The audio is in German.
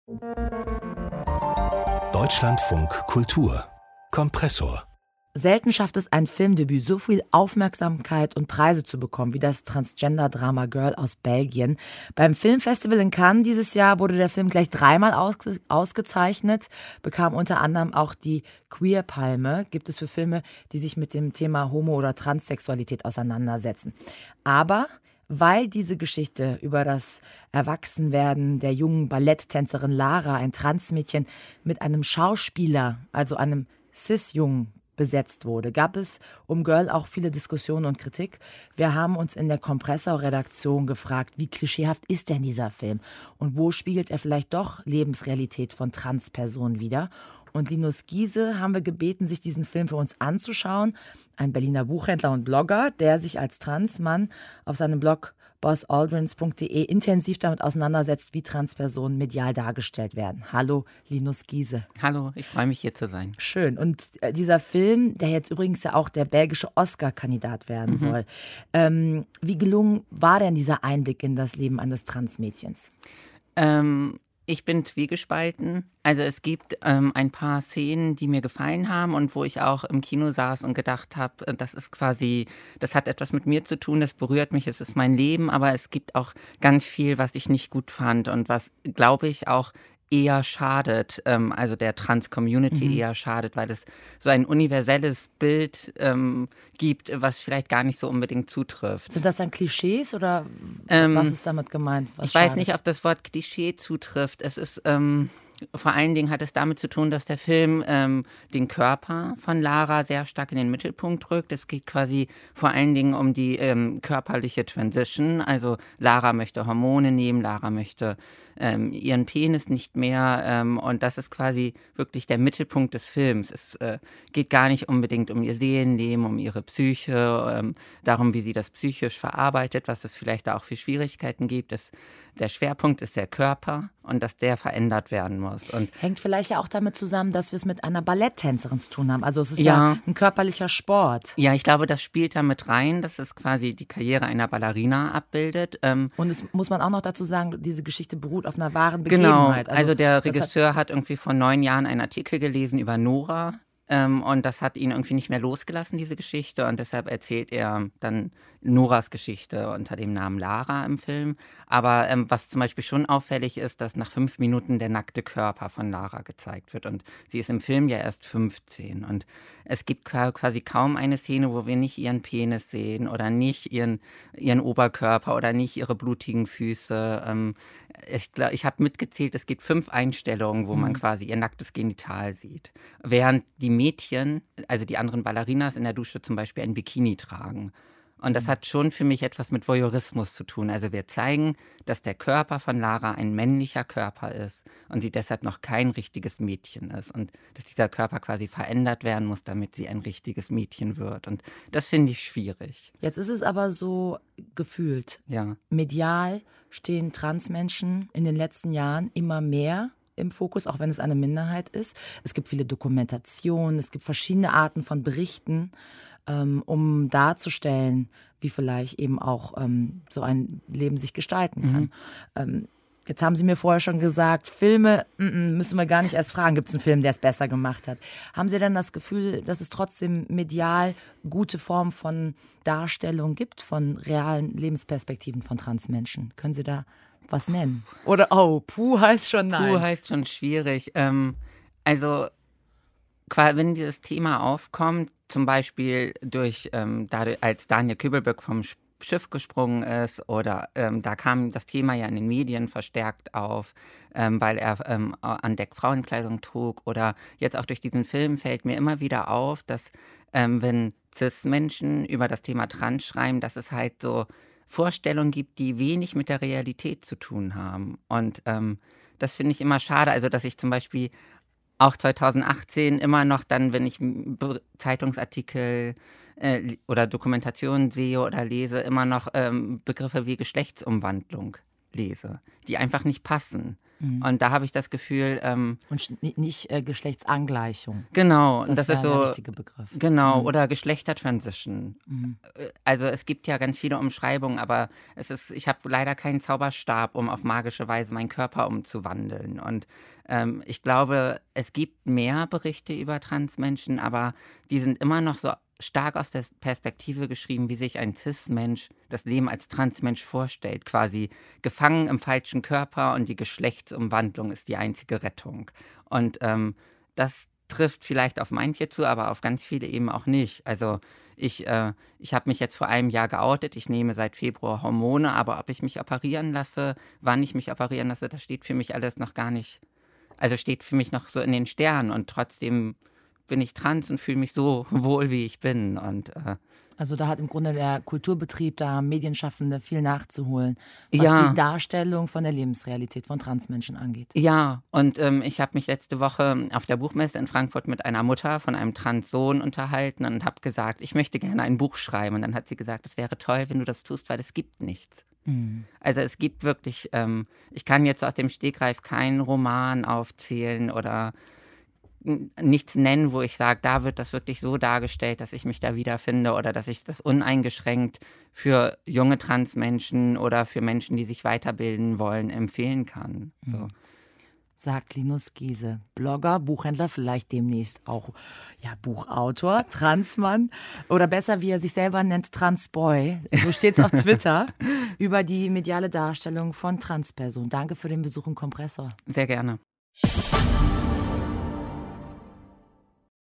Deutschlandfunk Kultur Kompressor. Selten schafft es ein Filmdebüt, so viel Aufmerksamkeit und Preise zu bekommen wie das Transgender-Drama Girl aus Belgien. Beim Filmfestival in Cannes dieses Jahr wurde der Film gleich 3-mal ausgezeichnet, bekam unter anderem auch die Queer-Palme, gibt es für Filme, die sich mit dem Thema Homo- oder Transsexualität auseinandersetzen. Aber weil diese Geschichte über das Erwachsenwerden der jungen Balletttänzerin Lara, ein Transmädchen, mit einem Schauspieler, also einem Cis-Jungen, besetzt wurde, gab es um Girl auch viele Diskussionen und Kritik. Wir haben uns in der Kompressor-Redaktion gefragt, wie klischeehaft ist denn dieser Film und wo spiegelt er vielleicht doch Lebensrealität von Transpersonen wider? Und Linus Giese haben wir gebeten, sich diesen Film für uns anzuschauen. Ein Berliner Buchhändler und Blogger, der sich als Transmann auf seinem Blog bossaldrins.de intensiv damit auseinandersetzt, wie Transpersonen medial dargestellt werden. Hallo, Linus Giese. Hallo, ich freue mich, hier zu sein. Schön. Und dieser Film, der jetzt übrigens ja auch der belgische Oscar-Kandidat werden soll. Wie gelungen war denn dieser Einblick in das Leben eines Transmädchens? Ich bin zwiegespalten. Also es gibt ein paar Szenen, die mir gefallen haben und wo ich auch im Kino saß und gedacht habe, das hat etwas mit mir zu tun, das berührt mich, es ist mein Leben, aber es gibt auch ganz viel, was ich nicht gut fand und was, glaube ich, auch eher schadet, also der Trans-Community eher schadet, weil es so ein universelles Bild gibt, was vielleicht gar nicht so unbedingt zutrifft. Sind das dann Klischees oder was ist damit gemeint? Ich weiß nicht, ob das Wort Klischee zutrifft. Es ist vor allen Dingen hat es damit zu tun, dass der Film den Körper von Lara sehr stark in den Mittelpunkt rückt. Es geht quasi vor allen Dingen um die körperliche Transition. Also Lara möchte Hormone nehmen, Lara möchte ihren Penis nicht mehr und das ist quasi wirklich der Mittelpunkt des Films. Es geht gar nicht unbedingt um ihr Seelenleben, um ihre Psyche, darum, wie sie das psychisch verarbeitet, was es vielleicht da auch für Schwierigkeiten gibt. Der Schwerpunkt ist der Körper und dass der verändert werden muss. Und hängt vielleicht ja auch damit zusammen, dass wir es mit einer Balletttänzerin zu tun haben. Also es ist ja ein körperlicher Sport. Ja, ich glaube, das spielt da mit rein, dass es quasi die Karriere einer Ballerina abbildet. Und es muss man auch noch dazu sagen, diese Geschichte beruht auf einer wahren Begebenheit. Genau, also der Regisseur hat irgendwie vor 9 Jahren einen Artikel gelesen über Nora. Und das hat ihn irgendwie nicht mehr losgelassen, diese Geschichte. Und deshalb erzählt er dann Noras Geschichte unter dem Namen Lara im Film. Aber was zum Beispiel schon auffällig ist, dass nach 5 Minuten der nackte Körper von Lara gezeigt wird. Und sie ist im Film ja erst 15. Und es gibt quasi kaum eine Szene, wo wir nicht ihren Penis sehen oder nicht ihren Oberkörper oder nicht ihre blutigen Füße. Ich habe mitgezählt, es gibt 5 Einstellungen, wo man quasi ihr nacktes Genital sieht. Während die Mädchen, also die anderen Ballerinas in der Dusche zum Beispiel ein Bikini tragen. Und das hat schon für mich etwas mit Voyeurismus zu tun. Also wir zeigen, dass der Körper von Lara ein männlicher Körper ist und sie deshalb noch kein richtiges Mädchen ist. Und dass dieser Körper quasi verändert werden muss, damit sie ein richtiges Mädchen wird. Und das finde ich schwierig. Jetzt ist es aber so gefühlt. Ja. Medial stehen Transmenschen in den letzten Jahren immer mehr im Fokus, auch wenn es eine Minderheit ist. Es gibt viele Dokumentationen, es gibt verschiedene Arten von Berichten, um darzustellen, wie vielleicht eben auch so ein Leben sich gestalten kann. Jetzt haben Sie mir vorher schon gesagt, Filme müssen wir gar nicht erst fragen, gibt es einen Film, der es besser gemacht hat. Haben Sie denn das Gefühl, dass es trotzdem medial gute Formen von Darstellung gibt, von realen Lebensperspektiven von Transmenschen? Können Sie da was nennen? Oder, puh heißt schon nein. Puh heißt schon schwierig. Also, wenn dieses Thema aufkommt, zum Beispiel als Daniel Kübelböck vom Schiff gesprungen ist oder da kam das Thema ja in den Medien verstärkt auf, weil er an Deck Frauenkleidung trug oder jetzt auch durch diesen Film fällt mir immer wieder auf, dass wenn Cis-Menschen über das Thema Trans schreiben, dass es halt so Vorstellungen gibt, die wenig mit der Realität zu tun haben. Und das finde ich immer schade. Also, dass ich zum Beispiel auch 2018 immer noch dann, wenn ich Zeitungsartikel oder Dokumentationen sehe oder lese, immer noch Begriffe wie Geschlechtsumwandlung lese, die einfach nicht passen. Und da habe ich das Gefühl... und nicht Geschlechtsangleichung. Genau. Und das ist so der richtige Begriff. Genau, oder Geschlechtertransition. Also es gibt ja ganz viele Umschreibungen, aber ich habe leider keinen Zauberstab, um auf magische Weise meinen Körper umzuwandeln. Und ich glaube, es gibt mehr Berichte über Transmenschen, aber die sind immer noch so stark aus der Perspektive geschrieben, wie sich ein Cis-Mensch das Leben als Transmensch vorstellt. Quasi gefangen im falschen Körper und die Geschlechtsumwandlung ist die einzige Rettung. Und das trifft vielleicht auf manche zu, aber auf ganz viele eben auch nicht. Also ich habe mich jetzt vor einem Jahr geoutet, ich nehme seit Februar Hormone, aber ob ich mich operieren lasse, wann ich mich operieren lasse, das steht für mich alles noch gar nicht, also steht für mich noch so in den Sternen und trotzdem bin ich trans und fühle mich so wohl, wie ich bin. Und also da hat im Grunde der Kulturbetrieb, da Medienschaffende viel nachzuholen, was die Darstellung von der Lebensrealität von Transmenschen angeht. Ja, und ich habe mich letzte Woche auf der Buchmesse in Frankfurt mit einer Mutter von einem Transsohn unterhalten und habe gesagt, ich möchte gerne ein Buch schreiben. Und dann hat sie gesagt, es wäre toll, wenn du das tust, weil es gibt nichts. Also es gibt wirklich, ich kann jetzt aus dem Stegreif keinen Roman aufzählen oder nichts nennen, wo ich sage, da wird das wirklich so dargestellt, dass ich mich da wiederfinde oder dass ich das uneingeschränkt für junge Transmenschen oder für Menschen, die sich weiterbilden wollen, empfehlen kann. So. Sagt Linus Giese, Blogger, Buchhändler, vielleicht demnächst auch Buchautor, Transmann oder besser, wie er sich selber nennt, Transboy. So steht es auf Twitter über die mediale Darstellung von Transpersonen. Danke für den Besuch im Kompressor. Sehr gerne.